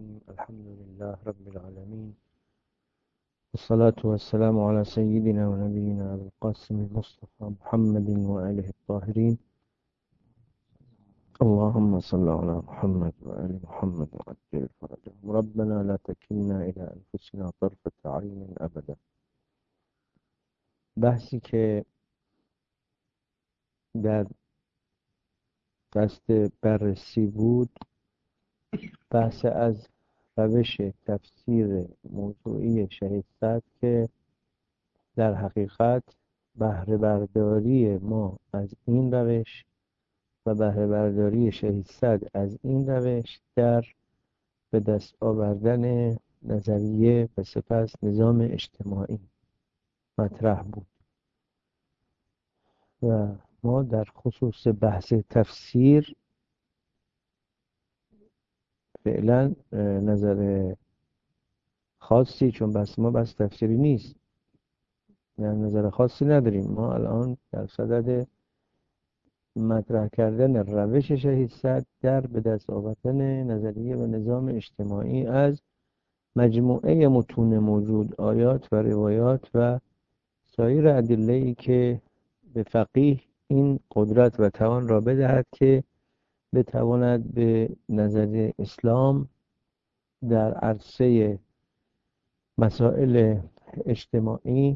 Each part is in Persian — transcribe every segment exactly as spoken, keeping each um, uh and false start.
الحمد لله رب العالمين، والصلاة والسلام على سيدنا ونبينا أبي القاسم المصطفى محمد وآله الطاهرين. اللهم صل على محمد وآل محمد وعجل فرجهم. ربنا لا تكلنا إلى أنفسنا طرفة عين أبدا. بحثی که در دست بررسی بود بحث از روش تفسیر موضوعی شهید صدر که در حقیقت بهره برداری ما از این روش و بهره برداری شهید صدر از این روش در به دست آوردن نظریه و سپس نظام اجتماعی مطرح بود و ما در خصوص بحث تفسیر فعلا نظر خاصی، چون بحث ما بحث تفسیری نیست، نظر خاصی نداریم. ما الان در صدد مطرح کردن روش شهید صدر در به دست آوردن نظریه و نظام اجتماعی از مجموعه متون موجود، آیات و روایات و سایر ادله‌ای که به فقیه این قدرت و توان را بدهد که بتواند به نظریه اسلام در عرصه مسائل اجتماعی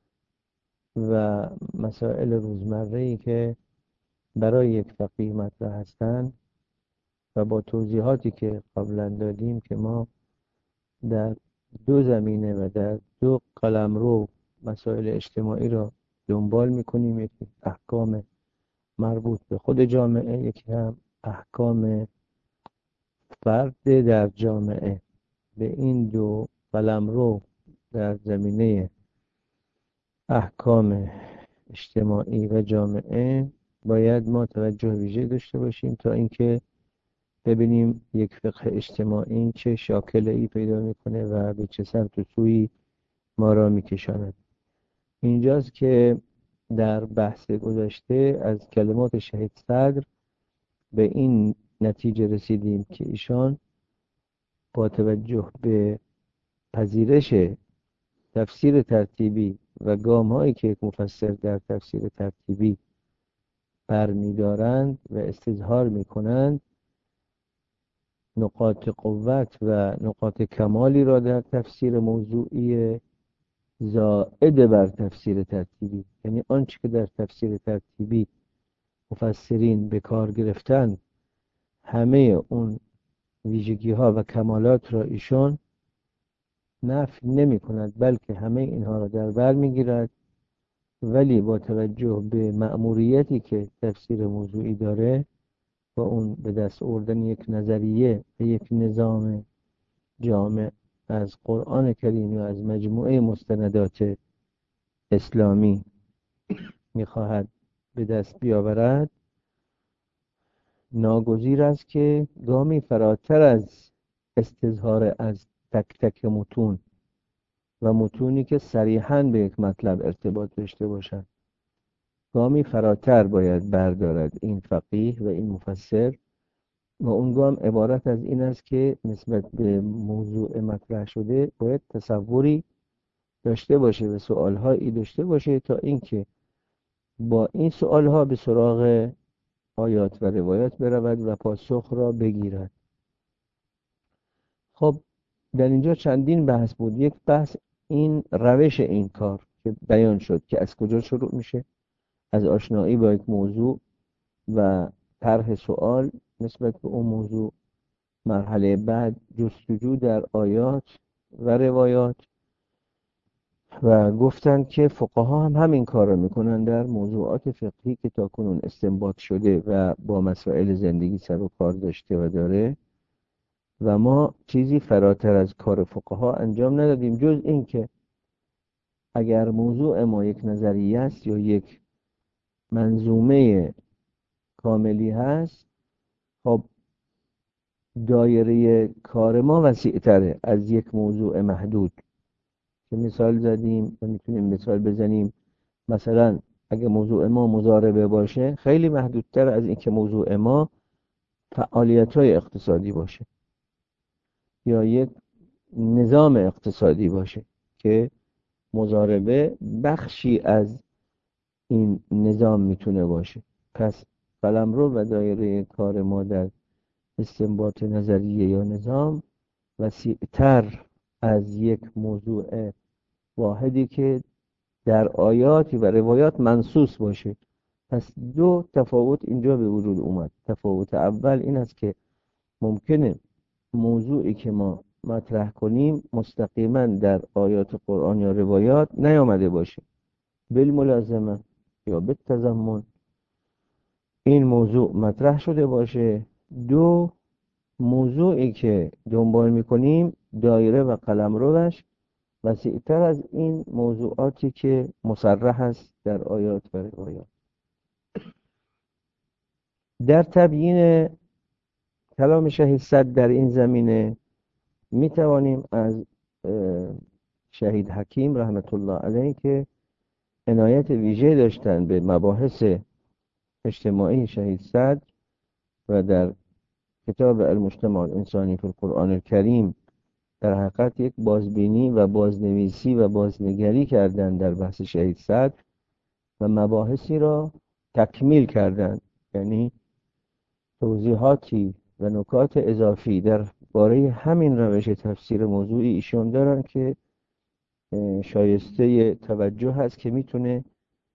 و مسائل روزمره‌ای که برای یک فقیه مطرح هستند و با توضیحاتی که قبلا دادیم که ما در دو زمینه و در دو قلمرو مسائل اجتماعی را دنبال می‌کنیم، یکی احکام مربوط به خود جامعه، یکی هم احکام فرد در جامعه. به این دو قلمرو در زمینه احکام اجتماعی و جامعه باید ما توجه ویژه داشته باشیم تا اینکه ببینیم یک فقه اجتماعی چه شاکله‌ای پیدا میکنه و به چه سمت و سوی ما را میکشاند. اینجاست که در بحث گذشته از کلمات شهید صدر به این نتیجه رسیدیم که ایشان با توجه به پذیرش تفسیر ترتیبی و گام‌هایی که یک مفسر در تفسیر ترتیبی برمی‌دارند و استظهار می‌کنند، نقاط قوت و نقاط کمالی را در تفسیر موضوعی زائد بر تفسیر ترتیبی، یعنی آنچه که در تفسیر ترتیبی مفسرین به کار گرفتن، همه اون ویژگی ها و کمالات را ایشان نفی نمی کند، بلکه همه اینها را در بر می گیرد، ولی با توجه به مأموریتی که تفسیر موضوعی داره و اون به دست آوردن یک نظریه و یک نظام جامع از قرآن کریم و از مجموعه مستندات اسلامی میخواهد به دست بیاورد، ناگزیر است که گامی فراتر از استظهار از تک تک متون و متونی که صریحاً به یک مطلب ارتباط داشته باشند، گامی فراتر باید بردارد این فقیه و این مفسر، و اون گام عبارت از این است که نسبت به موضوع مطرح شده باید تصوری داشته باشه و سوالهایی داشته باشه تا اینکه با این سوالها به سراغ آیات و روایات برود و پاسخ را بگیرد. خب در اینجا چندین بحث بود. یک بحث این روش این کار که بیان شد که از کجا شروع میشه، از آشنایی با یک موضوع و طرح سوال نسبت به اون موضوع. مرحله بعد جستجو در آیات و روایات، و گفتن که فقها هم همین کار رو میکنن در موضوعات فقهی که تاکنون استنباط شده و با مسائل زندگی سر و کار داشته و داره، و ما چیزی فراتر از کار فقها انجام ندادیم جز این که اگر موضوع ما یک نظریه است یا یک منظومه کاملی هست، خب دایره کار ما وسیع تره از یک موضوع محدود که مثال زدیم و میتونیم مثال بزنیم. مثلا اگه موضوع ما مضاربه باشه خیلی محدودتر از این که موضوع ما فعالیت‌های اقتصادی باشه. یا یک نظام اقتصادی باشه که مضاربه بخشی از این نظام میتونه باشه. پس قلمرو و دایره کار ما در استنباط نظریه یا نظام وسیع‌تر از یک موضوع واحدی که در آیاتی و روایات منصوص باشه. پس دو تفاوت اینجا به وجود اومد. تفاوت اول این است که ممکنه موضوعی که ما مطرح کنیم مستقیما در آیات قرآن یا روایات نیامده باشه، بالملازمه یا بالتضمن این موضوع مطرح شده باشه. دو، موضوعی که دنبال میکنیم دایره و قلمروش وسیع‌تر از این موضوعاتی که مصرح است در آیات و روایات. در تبیین کلام شهید صدر در این زمینه می توانیم از شهید حکیم رحمت الله علیه که عنایت ویژه داشتن به مباحث اجتماعی شهید صدر و در کتاب المجتمع الانسانی فی القرآن الکریم در حقیقت یک بازبینی و بازنویسی و بازنگری کردن در بحث شهید صدر و مباحثی را تکمیل کردن، یعنی توضیحاتی و نکات اضافی در باره همین روش تفسیر موضوعی ایشون دارن که شایسته توجه هست که میتونه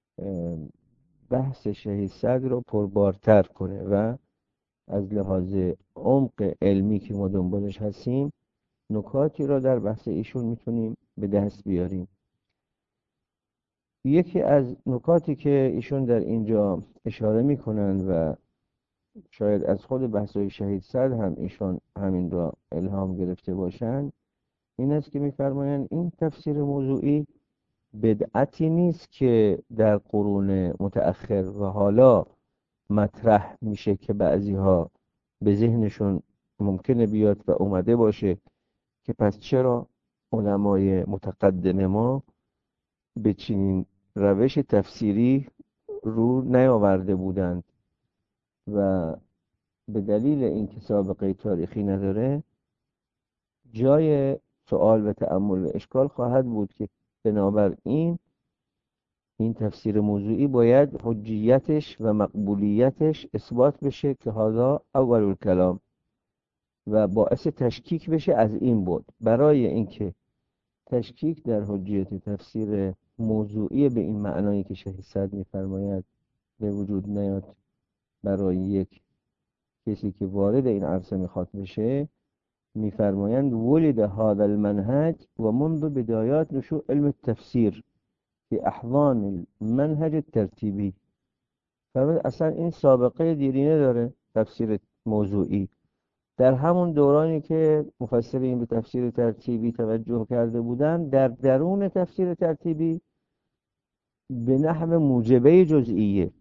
بحث شهید صدر رو پربارتر کنه و از لحاظ عمق علمی که ما دنبالش هستیم نکاتی را در بحث ایشون میتونیم به دست بیاریم. یکی از نکاتی که ایشون در اینجا اشاره میکنن و شاید از خود بحث‌های شهید صدر هم ایشون همین را الهام گرفته باشند این است که میفرمایند این تفسیر موضوعی بدعتی نیست که در قرون متأخر و حالا مطرح میشه که بعضی ها به ذهنشون ممکنه بیاد و اومده باشه که پس چرا علمای متقدم ما به چنین روش تفسیری رو نیاورده بودند و به دلیل اینکه سابقه تاریخی نداره جای سوال و تأمل و اشکال خواهد بود که بنابراین این تفسیر موضوعی باید حجیتش و مقبولیتش اثبات بشه که هذا اول الکلام و باعث تشکیک بشه. از این بود برای اینکه تشکیک در حجیت تفسیر موضوعی به این معنایی که شهید صدر می‌فرماید به وجود نیاد برای یک کسی که وارد این عرصه میخواد بشه، میفرمایند ولد هذا المنهج و منذ بدایات نشوء علم التفسیر في احضان المنهج الترتیبی. فرمود اصلا این سابقه دیرینه داره تفسیر موضوعی. در همون دورانی که مفسرین به تفسیر ترتیبی توجه کرده بودند در درون تفسیر ترتیبی به نحو موجبه جزئیه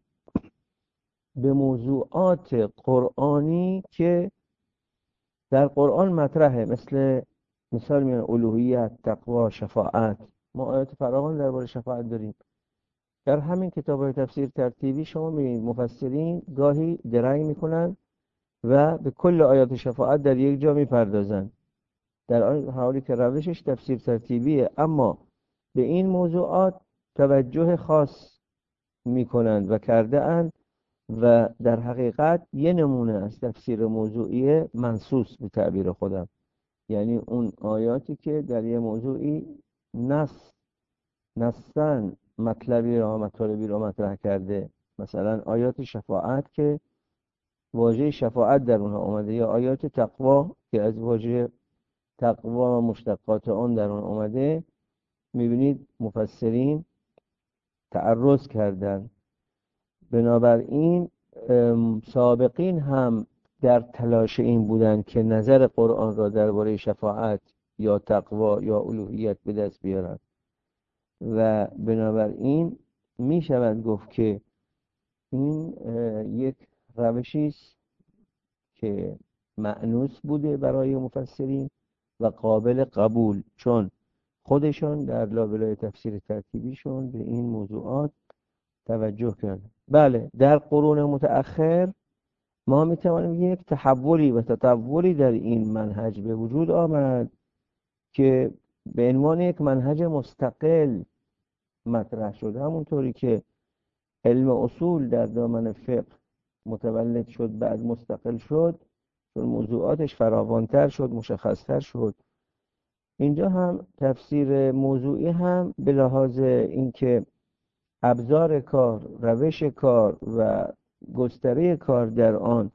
به موضوعات قرآنی که در قرآن مطرحه، مثل مثال میان الوهیت، تقوا، شفاعت. ما آیات فراوان درباره شفاعت داریم. در همین کتاب‌های تفسیر ترتیبی شما می‌بینید مفسرین گاهی درنگ میکنن و به کل آیات شفاعت در یک جا میپردازن در آن حالی که روشش تفسیر ترتیبیه، اما به این موضوعات توجه خاص میکنند و کرده اند و در حقیقت یه نمونه از تفسیر موضوعی منصوص به تعبیر خودم، یعنی اون آیاتی که در یه موضوعی نص نصاً مطلبی را مطالبی را مطرح کرده، مثلا آیات شفاعت که واژه شفاعت در اونها اومده، یا آیات تقوا که از واژه تقوا و مشتقات آن در اون اومده. میبینید مفسرین تعرض کردن. بنابراین سابقین هم در تلاش این بودند که نظر قرآن را درباره شفاعت یا تقوا یا الوهیت به دست بیارند و بنابراین می شود گفت که این یک روشی است که مأنوس بوده برای مفسرین و قابل قبول، چون خودشون در لابلای تفسیر ترتیبیشون به این موضوعات توجه کردن. بله در قرون متأخر ما می توانیم بگیم یک تحولی و تطوری در این منهج به وجود آمد که به عنوان یک منهج مستقل مطرح شد. همونطوری که علم اصول در دامن فقه متولد شد، بعد مستقل شد، چون موضوعاتش فراوانتر شد، مشخصتر شد، اینجا هم تفسیر موضوعی هم به لحاظ اینکه ابزار کار، روش کار و گستره کار در آن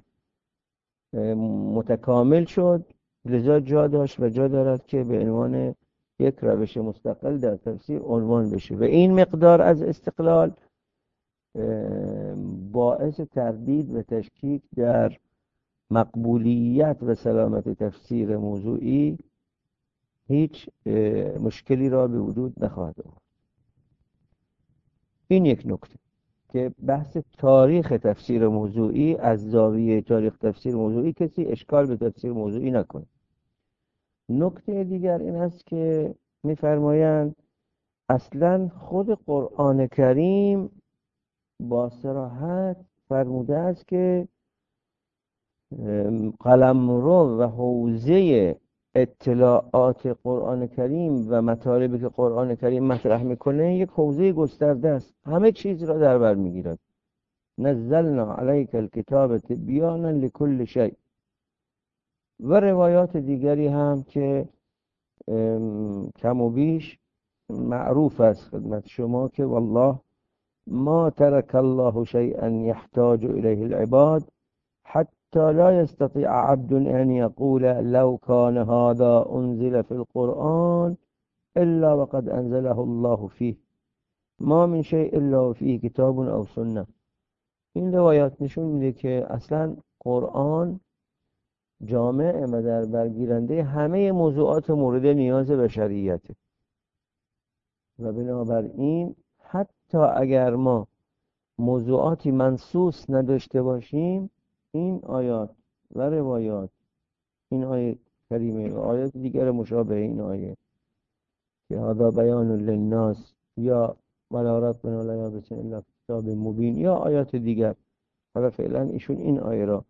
متکامل شد، لذا جا داشت و جا دارد که به عنوان یک روش مستقل در تفسیر عنوان بشه و این مقدار از استقلال باعث تردید و تشکیک در مقبولیت و سلامت تفسیر موضوعی هیچ مشکلی را به وجود نخواهد آورد. این یک نکته که بحث تاریخ تفسیر موضوعی، از زاویه تاریخ تفسیر موضوعی کسی اشکال به تفسیر موضوعی نکنه. نکته دیگر این است که می‌فرمایند اصلا خود قرآن کریم با صراحت فرموده است که قلمرو و حوزه اطلاعات قرآن کریم و مطالبی که قرآن کریم مطرح میکنه یک حوزه گسترده است، همه چیز را در بر میگیرد. نزلنا علیک الکتاب تبیانا لکل شیء. و روایات دیگری هم که کم و بیش معروف است خدمت شما که والله ما ترک الله شیئا یحتاج الیه العباد حتی لا يستطيع عبد ان يقول لو كان هذا انزل في القرآن الا وقد انزله الله فيه ما من شيء الا فيه کتاب او سنه. این روایات نشون میده که اصلا قرآن جامع و در برگیرنده همه موضوعات مورد نیاز بشریته و بنابراین حتی اگر ما موضوعاتی منصوص نداشته باشیم، این آیات و روایات، این آیه کریمه و آیات دیگر مشابه این آیه که هذا بیان للناس یا ولا ربنا لا یابسن الا کتاب مبین یا آیات دیگر، حالا فعلا ایشون این آیه را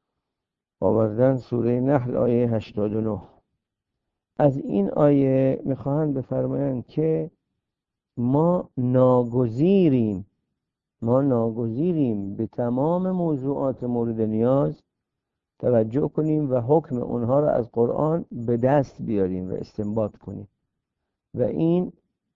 آوردن، سوره نحل آیه هشتاد و نه. از این آیه میخواهند بفرمایند که ما ناگزیریم ما ناگزیریم به تمام موضوعات مورد نیاز توجه کنیم و حکم اونها را از قرآن به دست بیاریم و استنباط کنیم و این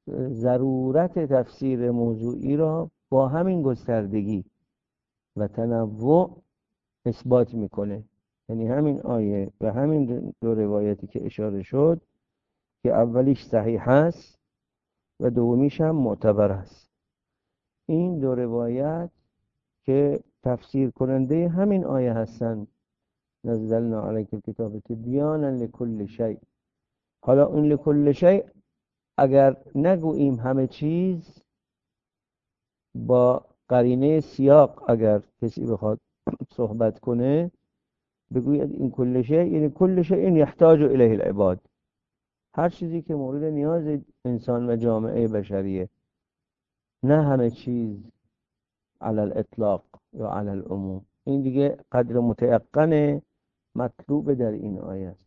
ضرورت تفسیر موضوعی را با همین گستردگی و تنوع اثبات میکنه. یعنی همین آیه و همین دو روایتی که اشاره شد که اولیش صحیح است و دومیش هم معتبر است، این دو روایت که تفسیر کننده همین آیه هستند، نزلنا علیک الکتاب تبیانا لکل شیء. حالا اون لکل شیء اگر نگوییم همه چیز، با قرینه سیاق اگر کسی بخواد صحبت کنه بگوید این کل شیء یعنی کل شیء یحتاج الیه العباد، هر چیزی که مورد نیاز انسان و جامعه بشریه، نه همه چیز علی الاطلاق یا علی العموم. این دیگه قدر متیقن مطلوب در این آیه است.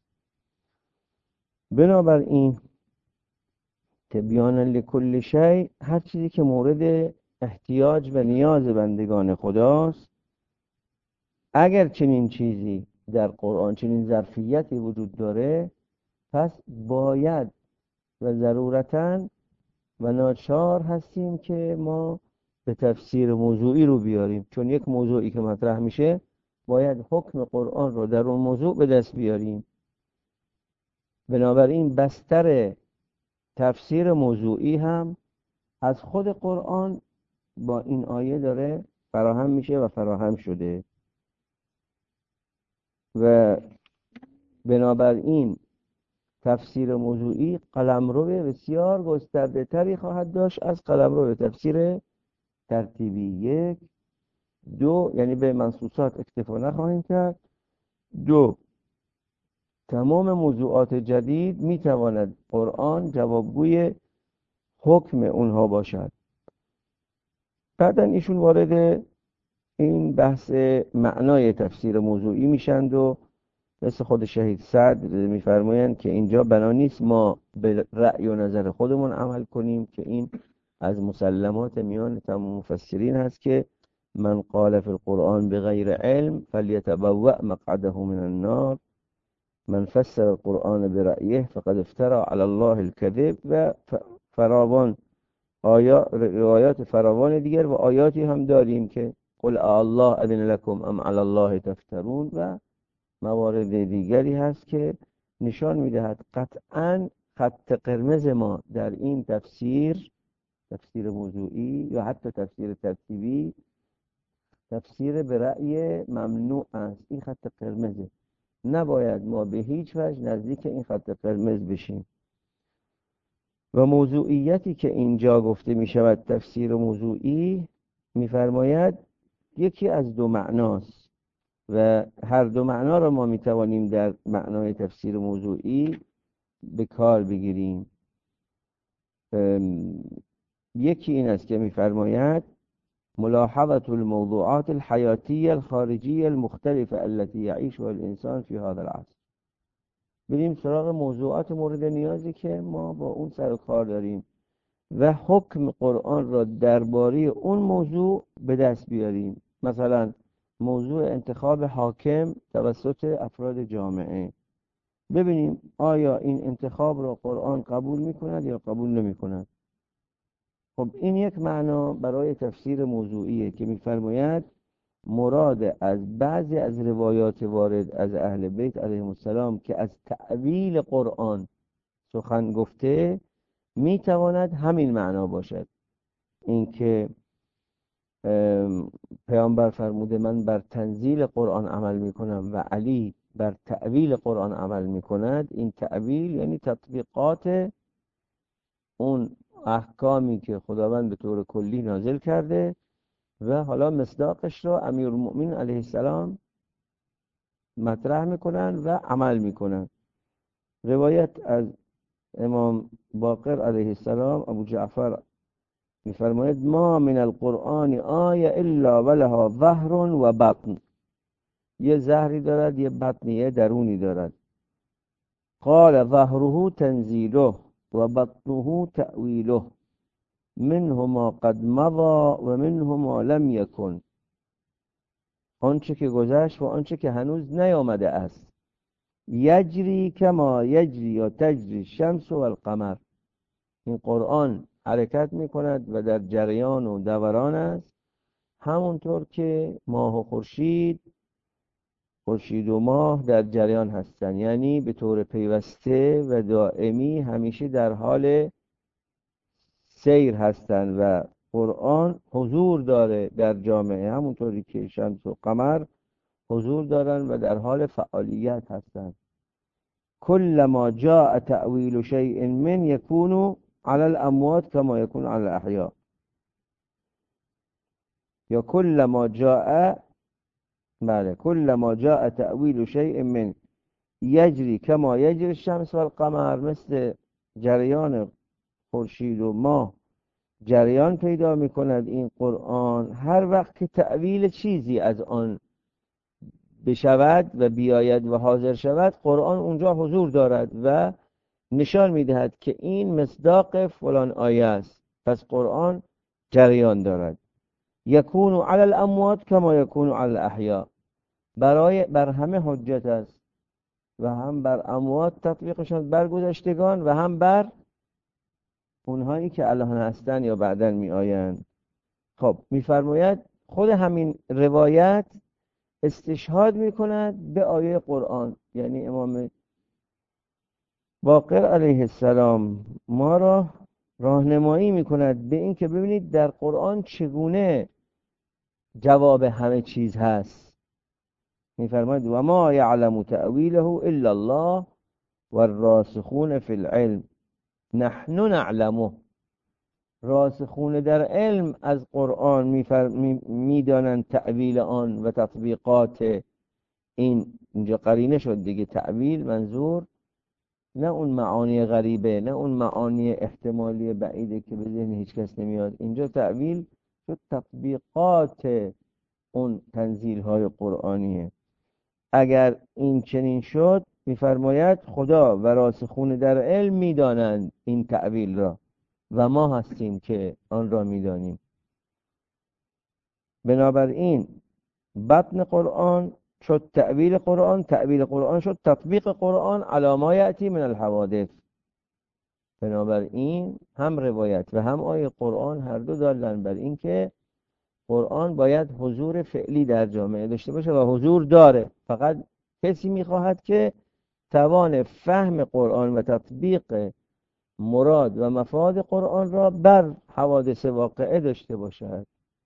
بنابراین تبیانا لکل شیء، هر چیزی که مورد احتیاج و نیاز بندگان خداست، اگر چنین چیزی در قرآن، چنین ظرفیتی وجود داره، پس باید و ضرورتاً و ناچار هستیم که ما به تفسیر موضوعی رو بیاریم، چون یک موضوعی که مطرح میشه باید حکم قرآن رو در اون موضوع به دست بیاریم. بنابراین بستر تفسیر موضوعی هم از خود قرآن با این آیه داره فراهم میشه و فراهم شده و بنابراین تفسیر موضوعی قلمرو بسیار گسترده تری خواهد داشت از قلمرو تفسیر ترتیبی. یک دو یعنی به منصوصات اکتفا نخواهیم کرد. دو تمام موضوعات جدید میتواند قرآن جوابگوی حکم اونها باشد. بعدن ایشون وارد این بحث معنای تفسیر موضوعی میشند و مثل خود شهید سعد میفرمایند که اینجا بنا نیست ما به رأی و نظر خودمون عمل کنیم، که این از مسلمات میان تمام مفسرین هست که من قال فی القرآن بغیر علم فلیتبوأ مقعده من النار، من فسر القرآن برأیه فقد افترى علی الله الكذب و فراوان آیا روایات فراوان دیگر و آیاتی هم داریم که قل الله اذن لكم ام علی الله تفترون و موارد دیگری هست که نشان میدهد قطعا خط قرمز ما در این تفسیر، تفسیر موضوعی یا حتی تفسیر ترتیبی، تفسیر به رأی ممنوع است. این خط قرمزه، نباید ما به هیچ وجه نزدیک این خط قرمز بشیم. و موضوعیتی که اینجا گفته می شود تفسیر موضوعی، میفرماید یکی از دو معناست و هر دو معنا را ما می توانیم در معنای تفسیر موضوعی به کار بگیریم. یکی این است که میفرماید ملاحظة الموضوعات الحياتية الخارجية المختلفة التي يعيشها الإنسان في هذا العصر. بریم سراغ موضوعات مورد نیازی که ما با اون سر و کار داریم و حکم قرآن را درباره اون موضوع به دست بیاریم. مثلا موضوع انتخاب حاکم توسط افراد جامعه، ببینیم آیا این انتخاب را قرآن قبول میکند یا قبول نمیکند. خب این یک معنا برای تفسیر موضوعیه که میفرماید مراد از بعضی از روایات وارد از اهل بیت علیهم السلام که از تأویل قرآن سخن گفته میتواند همین معنا باشد. اینکه پیامبر فرموده من بر تنزیل قرآن عمل میکنم و علی بر تأویل قرآن عمل میکند، این تأویل یعنی تطبیقات اون احکامی که خداوند به طور کلی نازل کرده و حالا مصداقش را امیرالمؤمنین علیه السلام مطرح میکنن و عمل میکنن. روایت از امام باقر علیه السلام ابو جعفر میفرماید ما من القرآن آیه الا ولها ظهر و بطن، یه ظهری دارد یه بطنی، یه درونی دارد. قال ظهره تنزیله و بطنه تأویله منه ما قد مضى و منه ما لم یکن، آنچه که گذشت و آنچه که هنوز نیامده است. یجری کما یجری یا تجری الشمس و القمر، این قرآن حرکت می کند و در جریان و دوران است همونطور که ماه و خورشید خورشید و ماه در جریان هستند، یعنی به طور پیوسته و دائمی همیشه در حال سیر هستند و قرآن حضور داره در جامعه همونطوری که شمس و قمر حضور دارن و در حال فعالیت هستند. کل ما جاء تأویل شیء من یکون على الاموات کما یکون على الاحیاء، یا کل ما جاء بله کل ما جاء تأویل شیء من یجری کما یجری الشمس و القمر، مثل جریان خورشید و ماه جریان پیدا می کند این قرآن هر وقت که تأویل چیزی از آن بشود و بیاید و حاضر شود، قرآن اونجا حضور دارد و نشان می دهد که این مصداق فلان آیه است، پس قرآن جریان دارد. یکون علی الاموات کما یکون علی الاحیاء، برای بر همه حجت است و هم بر اموات تطبیقشان بر گذشتگان و هم بر اونهایی که الان هستن یا بعدن می آیند. خب میفرماید خود همین روایت استشهاد می کند به آیه قرآن، یعنی امام باقر علیه السلام ما را راهنمایی می کند به این که ببینید در قرآن چگونه جواب همه چیز هست. میفرماید و ما یعلم تأویله الا الله والراسخون فی العلم نحن نعلمه، راسخون در علم از قرآن میدانند می تأویل آن و تطبیقات این. اینجا قرینه شد دیگه، تأویل منظور نه اون معانی غریبه، نه اون معانی احتمالی بعیده که به ذهن هیچ کس نمیاد. اینجا تأویل شد تطبیقات اون تنزیل های قرآنیه. اگر این چنین شد میفرماید خدا و راسخون در علم میدانند این تأویل را و ما هستیم که آن را میدانیم. بنابراین بطن قرآن شد تأویل قرآن، تأویل قرآن شد تطبیق قرآن علی ما یأتی من الحوادث. بنابراین هم روایت و هم آیه قرآن هر دو دالن بر این که قرآن باید حضور فعلی در جامعه داشته باشه و حضور داره. فقط کسی میخواهد که توان فهم قرآن و تطبیق مراد و مفاد قرآن را بر حوادث واقعه داشته باشد.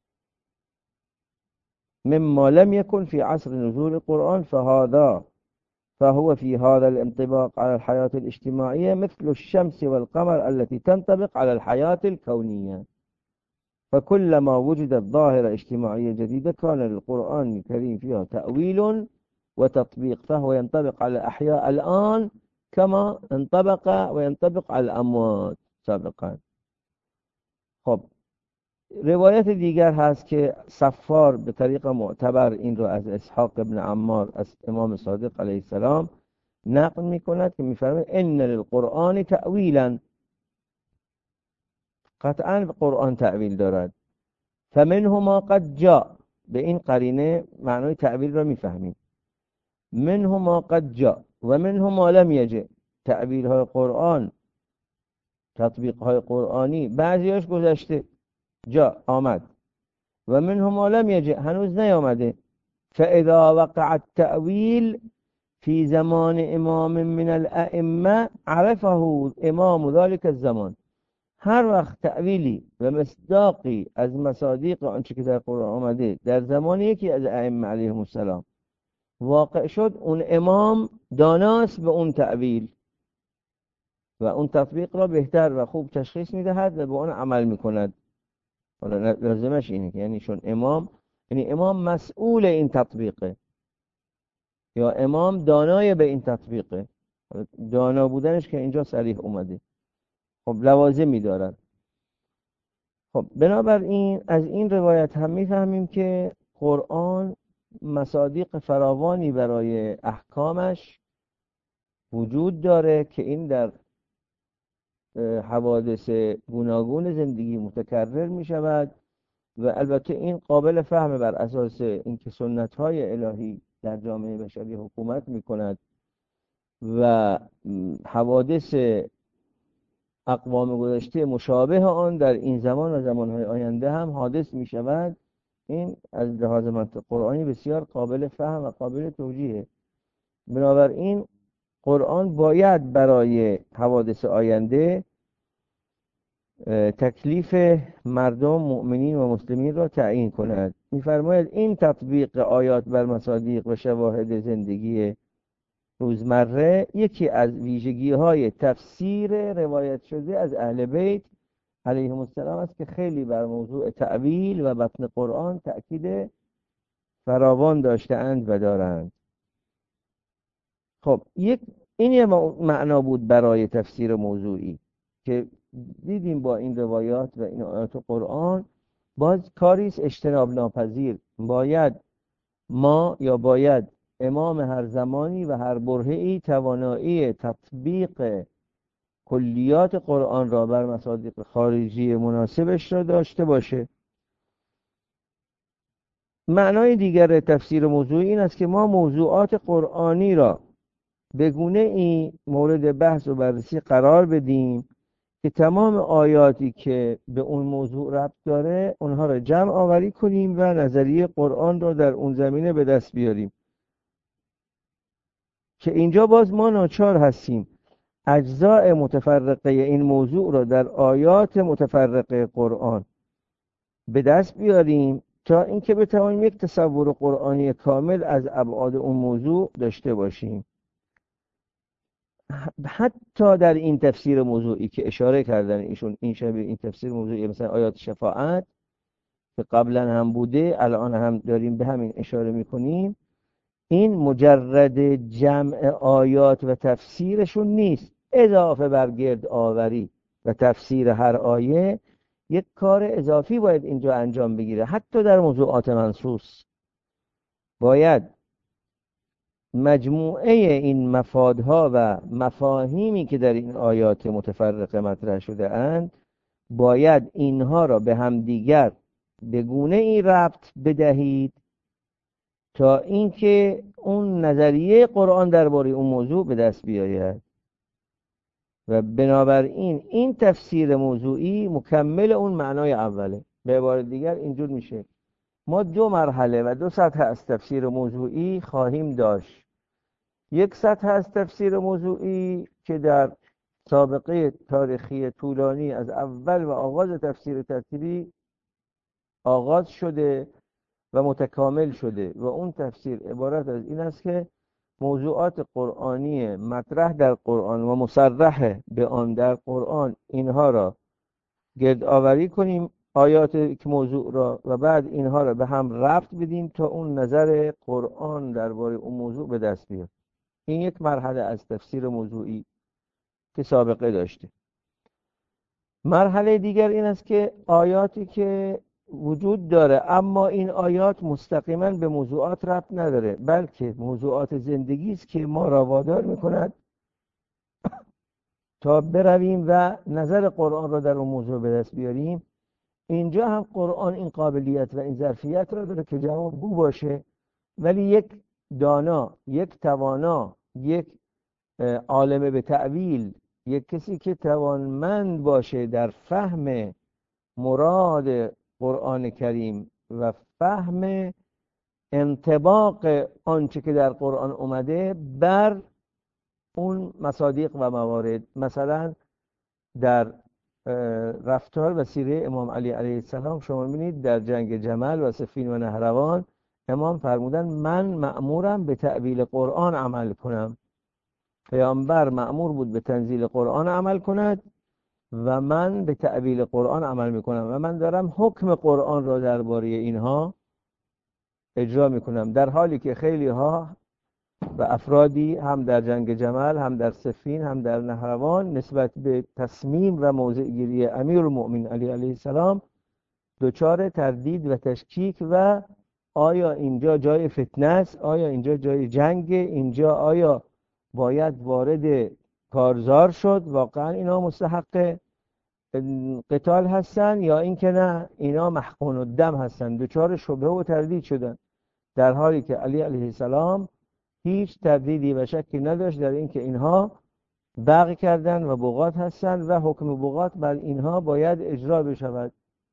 مما لم يكن في عصر نزول القرآن فهذا فهو في هذا الانطباق على الحياة الاجتماعية مثل الشمس والقمر التي تنطبق على الحياة الكونية. فكلما وجدت ظاهرة اجتماعية جديدة كان للقرآن الكريم فيها تأويل وتطبيق، فهو ينطبق على الأحياء الآن كما انطبق وينطبق على الأموات سابقا. خب روایت دیگر هست که صفار به طریق معتبر این را از اسحاق ابن عمار از امام صادق علیه السلام نقل می کند که می فرماید ان للقرآن تأویلا، قطعا قرآن تأویل دارد. فمنه ما قد جاء، به این قرینه معنای تأویل را می فهمیم. منه ما قد جاء و منه ما لم یجئ. تأویل های قرآن، تطبیق های قرآنی بعضیاش گذشته جا آمد و منه ما لم یجئ، هنوز نیامده. فاذا وقع التأویل في زمان امام من الائمه عرفه امام ذلك الزمان. هر وقت تأویلی و مصداقی از مصادیق آنچه که در قرآن آمده در زمان یکی از ائمه علیهم السلام واقع شد، اون امام داناست به اون تأویل و اون تطبیق را بهتر و خوب تشخیص میدهد و به اون عمل میکند. حالا لازمش اینه که یعنی چون امام، یعنی امام مسئول این تطبیقه یا امام دانای به این تطبیقه. دانا بودنش که اینجا صریح اومده. خب لوازمی دارد. خب بنابراین از این روایت هم میفهمیم که قرآن مصادیق فراوانی برای احکامش وجود داره که این در حوادث گوناگون زندگی متکرر می شود و البته این قابل فهم بر اساس اینکه سنت های الهی در جامعه بشری حکومت می کند و حوادث اقوام گذشته مشابه آن در این زمان و زمانهای آینده هم حادث می شود. این از لحاظ منطق قرآنی بسیار قابل فهم و قابل توجیه. بنابراین قرآن باید برای حوادث آینده تکلیف مردم مؤمنین و مسلمین را تعیین کند. می‌فرماید این تطبیق آیات بر مصادیق و شواهد زندگی روزمره یکی از ویژگی‌های تفسیر روایت شده از اهل بیت علیهم السلام است که خیلی بر موضوع تأویل و بطن قرآن تأکید فراوان داشته‌اند و دارند. خب یک این یه معنا بود برای تفسیر موضوعی که دیدیم با این روایات و این آیات قرآن باز کاریست اجتناب ناپذیر. باید ما یا باید امام هر زمانی و هر برهه‌ای توانایی تطبیق کلیات قرآن را بر مصادیق خارجی مناسبش را داشته باشه. معنای دیگر تفسیر موضوعی این است که ما موضوعات قرآنی را به گونه ای مورد بحث و بررسی قرار بدیم که تمام آیاتی که به اون موضوع ربط داره اونها را جمع آوری کنیم و نظریه قرآن را در اون زمینه به دست بیاریم. که اینجا باز ما ناچار هستیم اجزاء متفرقه این موضوع را در آیات متفرقه قرآن به دست بیاریم تا اینکه بتوانیم یک تصور قرآنی کامل از ابعاد اون موضوع داشته باشیم. حتی در این تفسیر موضوعی که اشاره کردن ایشون این شبیه این تفسیر موضوعی مثلا آیات شفاعت که قبلا هم بوده الان هم داریم به همین اشاره میکنیم، این مجرد جمع آیات و تفسیرشون نیست، اضافه بر گرد آوری و تفسیر هر آیه یک کار اضافی باید اینجا انجام بگیره حتی در موضوعات منصوص. باید مجموعه این مفادها و مفاهیمی که در این آیات متفرقه مطرح شده اند، باید اینها را به همدیگر به گونه ای ربط بدهید تا اینکه اون نظریه قرآن درباره اون موضوع به دست بیاید. و بنابراین این تفسیر موضوعی مکمل اون معنای اوله. به عبارت دیگر اینجور میشه ما دو مرحله و دو سطح از تفسیر موضوعی خواهیم داشت. یک سطح از تفسیر موضوعی که در سابقه تاریخی طولانی از اول و آغاز تفسیر ترتیبی آغاز شده و متکامل شده و اون تفسیر عبارت از این است که موضوعات قرآنی مطرح در قرآن و مصرح به آن در قرآن اینها را گرد آوری کنیم، آیات موضوع را، و بعد اینها را به هم ربط بدیم تا اون نظر قرآن درباره اون موضوع به دست بیاد. این یک مرحله از تفسیر موضوعی که سابقه داشته. مرحله دیگر این است که آیاتی که وجود داره اما این آیات مستقیما به موضوعات ربط نداره، بلکه موضوعات زندگی است که ما را وادار میکند تا برویم و نظر قرآن را در اون موضوع به دست بیاریم. اینجا هم قرآن این قابلیت و این ظرفیت را داره که جوابگو باشه، ولی یک دانا، یک توانا، یک عالم به تأویل، یک کسی که توانمند باشه در فهم مراد قرآن کریم و فهم انطباق آنچه که در قرآن اومده بر اون مصادیق و موارد. مثلا در رفتار و سیره امام علی علیه السلام شما می‌بینید در جنگ جمل و صفین و نهروان امام فرمودن من مأمورم به تأویل قرآن عمل کنم. پیامبر مأمور بود به تنزیل قرآن عمل کند و من به تأویل قرآن عمل میکنم و من دارم حکم قرآن را درباره اینها اجرا میکنم، در حالی که خیلی ها و افرادی هم در جنگ جمل، هم در صفین، هم در نهروان نسبت به تصمیم و موضع گیری امیرالمؤمنین علی علیه السلام دچار تردید و تشکیک و آیا اینجا جای فتنه است، آیا اینجا جای جنگ، اینجا آیا باید وارد کارزار شد، واقعا اینا مستحق قتال هستن یا اینکه نه اینا محقون الدم هستن. دچار شبهه و تردید شدن، در حالی که علی علیه السلام هیچ تردیدی و شکی نداشت در اینکه اینها بغی کردن و بغات هستن و حکم بغات بر اینها باید اجرا بشود.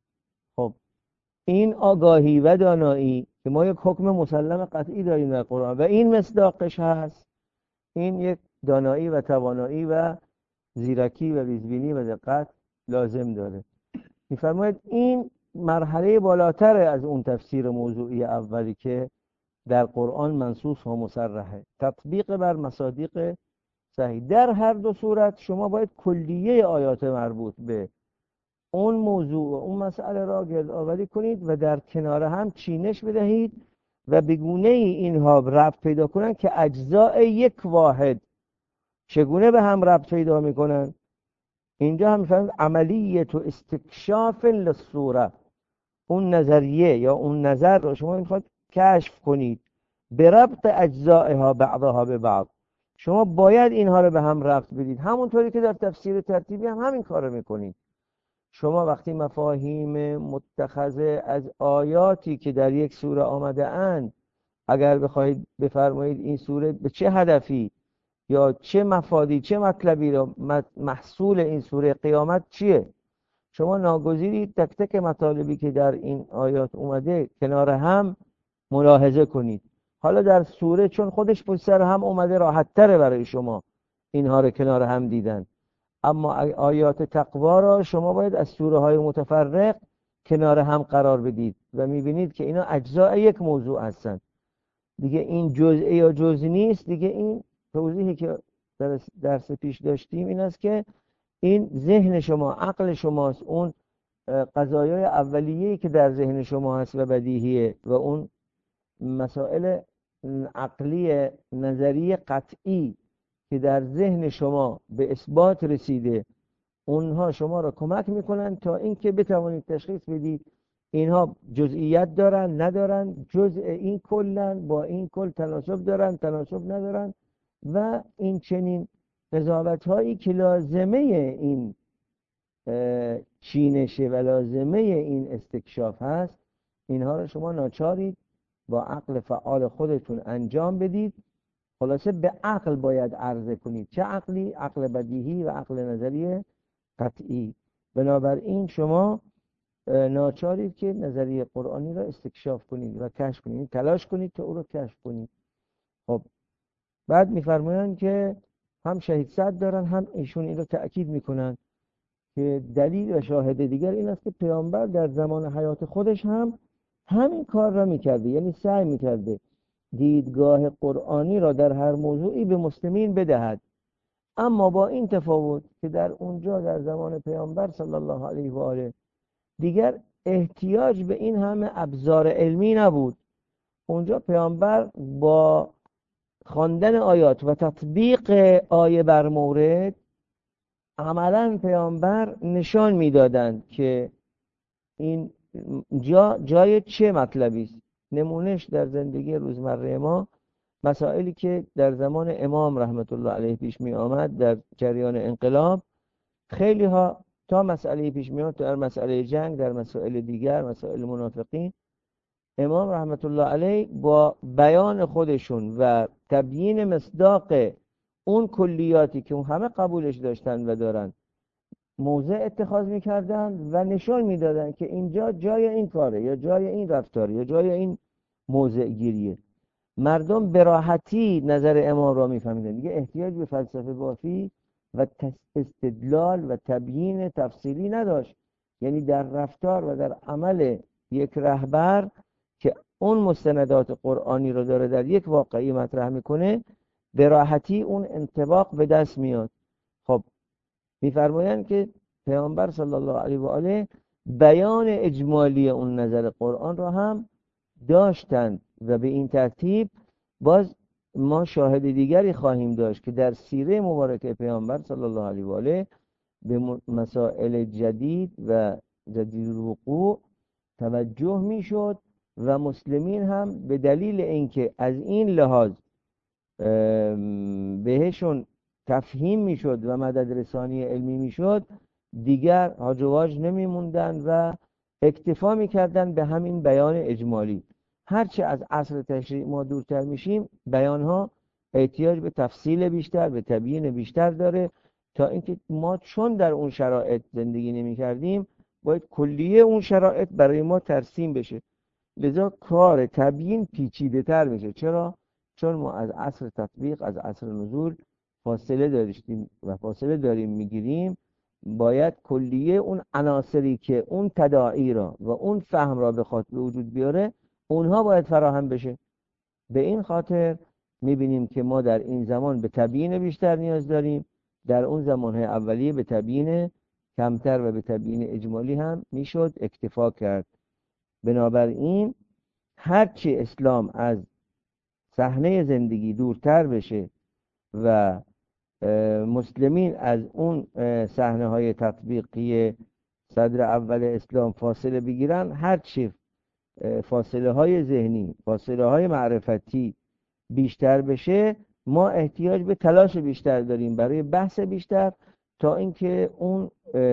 خب این آگاهی و دانایی که ما یک حکم مسلم قطعی داریم در قرآن و این مصداقش هست، این یک دانایی و توانایی و زیرکی و ریزبینی و دقت لازم داره. می‌فرماید این مرحله بالاتر از اون تفسیر موضوعی اولی که در قرآن منصوص و مصرحه، تطبیق بر مصادیق صحیح. در هر دو صورت شما باید کلیه آیات مربوط به اون موضوع و اون مسئله را گرد آوری کنید و در کنار هم چینش بدهید و به گونه ای اینها ربط پیدا کنند که اجزاء یک واحد چگونه به هم ربط پیدا میکنن. اینجا هم میفهمید عملیت و استکشاف للصوره، اون نظریه یا اون نظر رو شما میخواد کشف کنید به ربط اجزائها بعضها به بعض. شما باید اینها رو به هم ربط بدید، همونطوری که در تفسیر ترتیبی هم همین کار رو میکنید. شما وقتی مفاهیم متخذه از آیاتی که در یک سوره آمده اند، اگر بخواید بفرمایید این سوره به چه هدفی یا چه مفادی چه مطلبی را محصول این سوره قیامت چیه، شما ناگزیری تک تک مطالبی که در این آیات اومده کنار هم ملاحظه کنید. حالا در سوره چون خودش پشت سر هم اومده راحت تره برای شما اینها رو کنار هم دیدن، اما آیات تقوا را شما باید از سوره های متفرق کنار هم قرار بدید و میبینید که اینا اجزاء یک موضوع هستند دیگه. این جزئی یا جزئی نیست دیگه. این توضیحی که در درس پیش داشتیم این است که این ذهن شما، عقل شماست، اون قضایای اولیه‌ای که در ذهن شما هست و بدیهیه و اون مسائل عقلی نظری قطعی که در ذهن شما به اثبات رسیده، اونها شما را کمک میکنن تا اینکه بتوانید تشخیص بدید اینها جزئیت دارن ندارن، جزء این کلن، با این کل تناسب دارن تناسب ندارن، و این چنین قضاوت هایی که لازمه این چینشه و لازمه این استکشاف هست، اینها رو شما ناچارید با عقل فعال خودتون انجام بدید. خلاصه به عقل باید عرضه کنید. چه عقلی؟ عقل بدیهی و عقل نظری قطعی. بنابراین شما ناچارید که نظریه قرآنی را استکشاف کنید و کشف کنید، تلاش کنید تا او را کشف کنید. خب بعد میفرمایند که هم شهید صدر دارن، هم ایشون این رو تأکید میکنن که دلیل و شاهد دیگر این است که پیامبر در زمان حیات خودش هم همین کار را میکرده، یعنی سعی میکرده دیدگاه قرآنی را در هر موضوعی به مسلمین بدهد، اما با این تفاوت که در اونجا در زمان پیامبر صلی الله علیه و آله دیگر احتیاج به این همه ابزار علمی نبود. اونجا پیامبر با خواندن آیات و تطبیق آیه بر مورد عملا پیامبر نشان میدادند که این جا جای چه مطلبی است. نمونهش در زندگی روزمره ما مسائلی که در زمان امام رحمت الله علیه پیش می آمد در جریان انقلاب، خیلی ها تا مسئله پیش می آمد، در مسئله جنگ، در مسائل دیگر، مسائل منافقین، امام رحمت الله علیه با بیان خودشون و تبیین مصداق اون کلیاتی که اون همه قبولش داشتن و دارن موضع اتخاذ میکردن و نشان میدادن که اینجا جای این کاره یا جای این رفتاره یا جای این موضع گیریه. مردم به راحتی نظر امام را میفهمیدن، دیگه احتیاج به فلسفه بافی و استدلال و تبیین تفصیلی نداشت. یعنی در رفتار و در عمل یک رهبر که اون مستندات قرآنی رو داره در یک واقعی مطرح میکنه، به راحتی اون انطباق به دست میاد. خب میفرمایند که پیامبر صلی الله علیه و آله بیان اجمالی اون نظر قرآن را هم داشتند و به این ترتیب باز ما شاهد دیگری خواهیم داشت که در سیره مبارکه پیامبر صلی الله علیه و آله به مسائل جدید و جدید الوقوع توجه میشد و مسلمین هم به دلیل اینکه از این لحاظ بهشون تفهیم میشد و مدد رسانی علمی میشد، دیگر هاج و واج نمیموندن و اکتفا میکردن به همین بیان اجمالی. هرچه از اصل تشریع ما دورتر میشیم، بیانها احتیاج به تفصیل بیشتر، به تبیین بیشتر داره، تا اینکه ما چون در اون شرایط زندگی نمیکردیم باید کلیه اون شرایط برای ما ترسیم بشه. لذا کار تبیین پیچیده تر میشه. چرا؟ چون ما از عصر تطبیق، از عصر نزول فاصله داشتیم و فاصله داریم میگیریم. باید کلیه اون عناصری که اون تداعی را و اون فهم را بخواد به وجود بیاره، اونها باید فراهم بشه. به این خاطر میبینیم که ما در این زمان به تبیین بیشتر نیاز داریم، در اون زمانهای اولیه به تبیین کمتر و به تبیین اجمالی هم میشد اکتفا کرد. بنابراین هرچی اسلام از صحنه زندگی دورتر بشه و مسلمین از اون صحنه های تطبیقی صدر اول اسلام فاصله بگیرن، هرچی فاصله های ذهنی، فاصله های معرفتی بیشتر بشه، ما احتیاج به تلاش بیشتر داریم برای بحث بیشتر، تا اینکه اون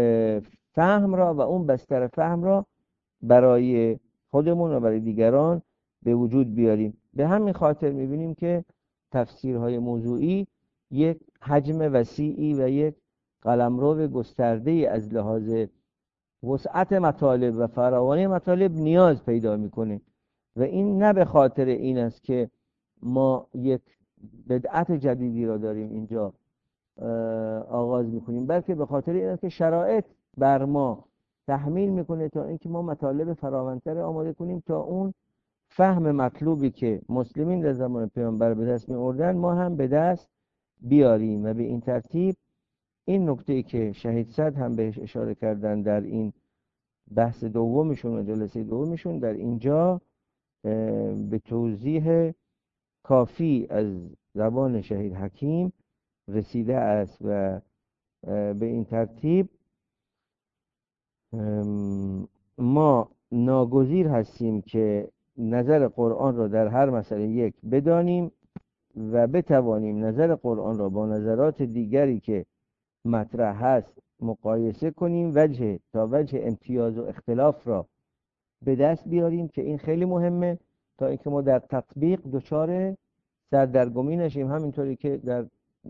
فهم را و اون بستر فهم را برای خودمون و برای دیگران به وجود بیاریم. به همین خاطر میبینیم که تفسیرهای موضوعی یک حجم وسیعی و یک قلمرو گسترده‌ای از لحاظ وسعت مطالب و فراوانی مطالب نیاز پیدا میکنه، و این نه به خاطر این است که ما یک بدعت جدیدی را داریم اینجا آغاز میکنیم، بلکه به خاطر این است که شرایط بر ما تحمیل میکنه تا اینکه ما مطالب فراوانتر آماده کنیم تا اون فهم مطلوبی که مسلمین در زمان پیامبر به دست می آوردن ما هم به دست بیاریم. و به این ترتیب این نکته که شهید صدر هم بهش اشاره کردن در این بحث دومشون و جلسه دومشون، در اینجا به توضیح کافی از زبان شهید حکیم رسیده است. و به این ترتیب ما ناگزیر هستیم که نظر قرآن را در هر مسئله یک بدانیم و بتوانیم نظر قرآن را با نظرات دیگری که مطرح هست مقایسه کنیم، وجه تا وجه امتیاز و اختلاف را به دست بیاریم که این خیلی مهمه تا اینکه ما در تطبیق دچار سردرگمی نشیم. همینطوری که در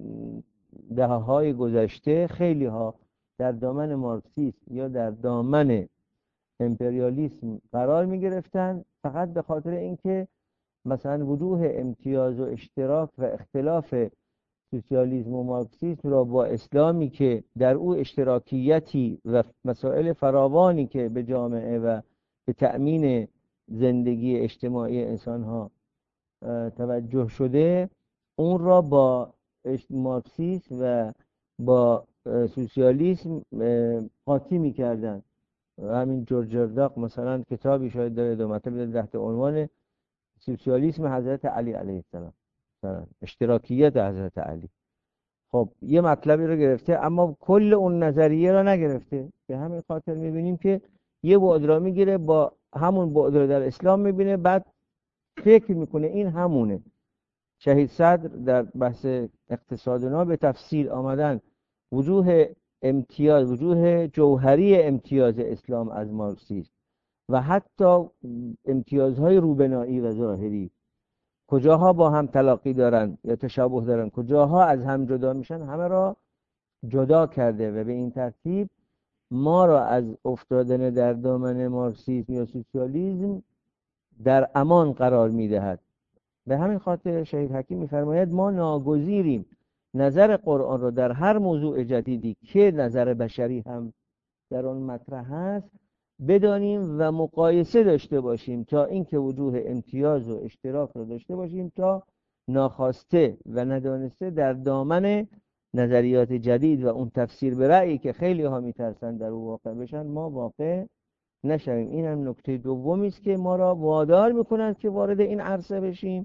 دهه‌های گذشته خیلی ها در دامن مارکسیسم یا در دامن امپریالیسم قرار می گرفتن فقط به خاطر اینکه مثلا وجوه امتیاز و اشتراک و اختلاف سوسیالیسم و مارکسیسم را با اسلامی که در او اشتراکیتی و مسائل فراوانی که به جامعه و به تأمین زندگی اجتماعی انسان ها توجه شده، اون را با مارکسیسم و با سوسیالیسم قاطی می‌کردن. همین جورج ارداق مثلا کتابی شاید داره دو مطلب تحت عنوان سوسیالیسم حضرت علی علیه السلام، اشتراکیت حضرت علی. خب یه مطلبی رو گرفته اما کل اون نظریه رو نگرفته. به همین خاطر می‌بینیم که یه بعد را میگیره با همون بعد رو در اسلام می‌بینه، بعد فکر میکنه این همونه. شهید صدر در بحث اقتصادنا به تفصیل آمدن وجوه امتیاز، وجوه جوهری امتیاز اسلام از مارکسیسم و حتی امتیازهای روبنایی و ظاهری، کجاها با هم تلاقی دارن یا تشابه دارن، کجاها از هم جدا میشن، همه را جدا کرده و به این ترتیب ما را از افتادن در دامن مارکسیسم یا سوسیالیسم در امان قرار میدهد. به همین خاطر شهید حکیم میفرماید ما ناگزیریم نظر قرآن را در هر موضوع جدیدی که نظر بشری هم در آن مطرح هست بدانیم و مقایسه داشته باشیم تا اینکه وجوه امتیاز و اشتراک را داشته باشیم تا ناخواسته و ندانسته در دامن نظریات جدید و اون تفسیر به رأیی که خیلی ها میترسن در او واقع بشن ما واقع نشویم. این هم نکته دومی است که ما را وادار میکنند که وارد این عرصه بشیم.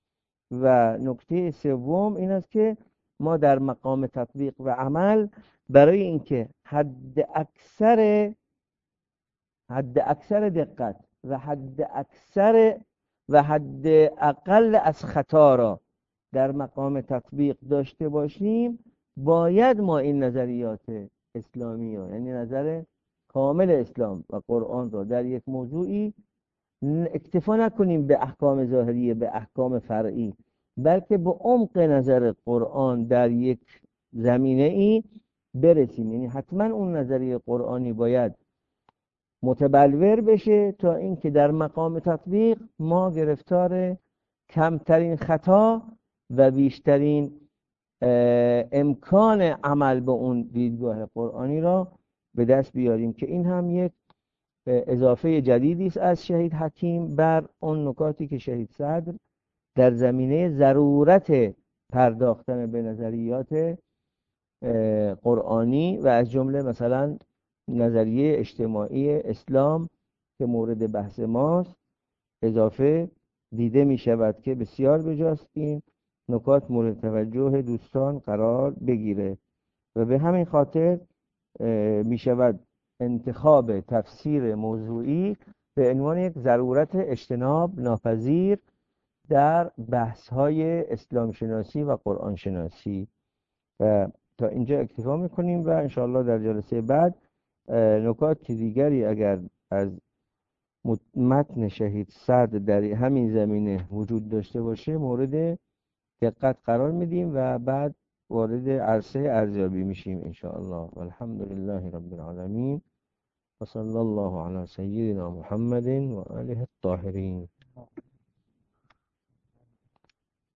و نکته سوم این است که ما در مقام تطبیق و عمل برای اینکه حد اکثر حد اکثر دقت و حد اکثر و حد اقل از خطا را در مقام تطبیق داشته باشیم باید ما این نظریات اسلامی ها، یعنی نظر کامل اسلام و قرآن را در یک موضوعی اکتفا نکنیم به احکام ظاهری، به احکام فرعی، بلکه به عمق نظر قرآن در یک زمینه ای برسیم. یعنی حتما اون نظریه قرآنی باید متبلور بشه تا اینکه در مقام تطبیق ما گرفتار کمترین خطا و بیشترین امکان عمل به اون دیدگاه قرآنی را به دست بیاریم، که این هم یک اضافه جدیدی است از شهید حکیم بر اون نکاتی که شهید صدر در زمینه ضرورت پرداختن به نظریات قرآنی و از جمله مثلا نظریه اجتماعی اسلام که مورد بحث ماست اضافه دیده می شود که بسیار بجاست این نکات مورد توجه دوستان قرار بگیره و به همین خاطر می شود انتخاب تفسیر موضوعی به عنوان یک ضرورت اجتناب ناپذیر در بحث‌های اسلام شناسی و قرآن شناسی. و تا اینجا اکتفا میکنیم و انشاءالله در جلسه بعد نکات دیگری اگر از متن شهید صدر در همین زمینه وجود داشته باشه مورد دقت قرار میدیم و بعد وارد عرصه ارزیابی میشیم انشاءالله. والحمدلله رب العالمین و صلی الله علی سیدنا محمد و آله الطاهرین.